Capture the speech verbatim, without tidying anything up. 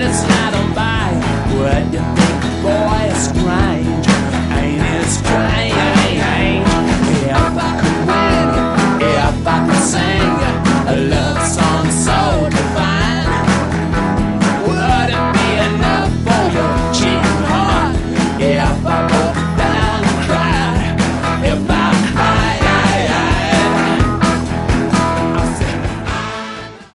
slide on by. What you think, boy, is crime?